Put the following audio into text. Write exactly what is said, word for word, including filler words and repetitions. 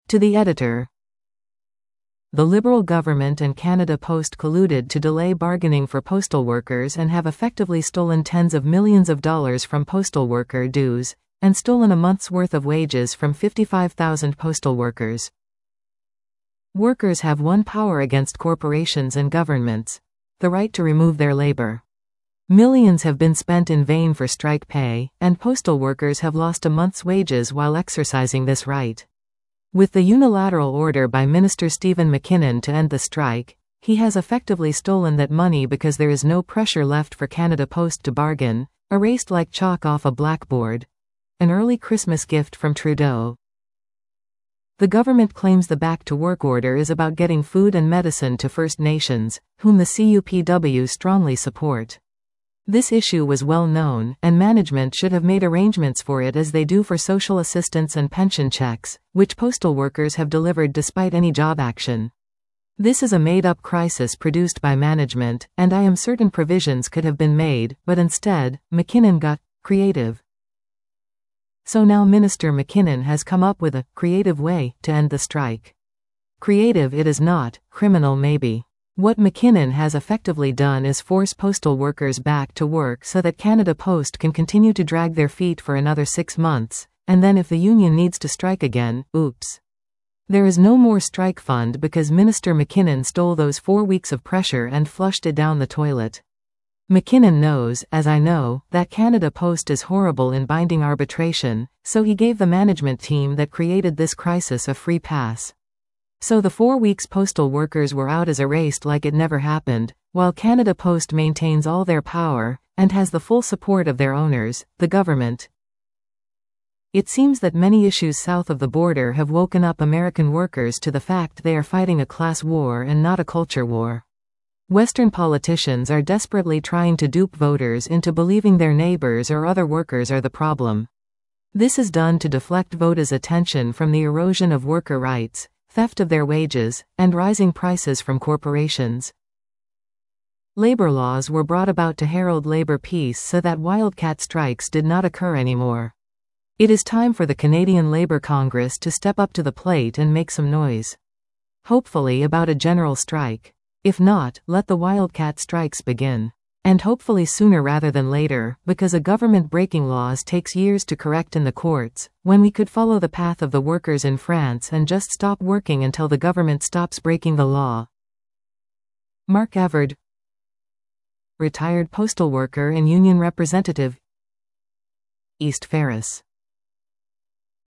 To the editor. The Liberal government and Canada Post colluded to delay bargaining for postal workers and have effectively stolen tens of millions of dollars from postal worker dues, and stolen a month's worth of wages from fifty-five thousand postal workers. Workers have one power against corporations and governments: the right to remove their labor. Millions have been spent in vain for strike pay, and postal workers have lost a month's wages while exercising this right. With the unilateral order by Minister Stephen McKinnon to end the strike, he has effectively stolen that money because there is no pressure left for Canada Post to bargain, erased like chalk off a blackboard. An early Christmas gift from Trudeau. The government claims the Back to Work order is about getting food and medicine to First Nations, whom the C U P W strongly support. This issue was well known, and management should have made arrangements for it as they do for social assistance and pension checks, which postal workers have delivered despite any job action. This is a made-up crisis produced by management, and I am certain provisions could have been made, but instead, McKinnon got creative. So now Minister McKinnon has come up with a creative way to end the strike. Creative it is not, criminal maybe. What McKinnon has effectively done is force postal workers back to work so that Canada Post can continue to drag their feet for another six months, and then if the union needs to strike again, oops. There is no more strike fund because Minister McKinnon stole those four weeks of pressure and flushed it down the toilet. McKinnon knows, as I know, that Canada Post is horrible in binding arbitration, so he gave the management team that created this crisis a free pass. So the four weeks postal workers were out as erased like it never happened, while Canada Post maintains all their power, and has the full support of their owners, the government. It seems that many issues south of the border have woken up American workers to the fact they are fighting a class war and not a culture war. Western politicians are desperately trying to dupe voters into believing their neighbors or other workers are the problem. This is done to deflect voters' attention from the erosion of worker rights, theft of their wages, and rising prices from corporations. Labor laws were brought about to herald labor peace so that wildcat strikes did not occur anymore. It is time for the Canadian Labour Congress to step up to the plate and make some noise. Hopefully about a general strike. If not, let the wildcat strikes begin. And hopefully sooner rather than later, because a government breaking laws takes years to correct in the courts, when we could follow the path of the workers in France and just stop working until the government stops breaking the law. Mark Everard, retired postal worker and union representative, East Ferris.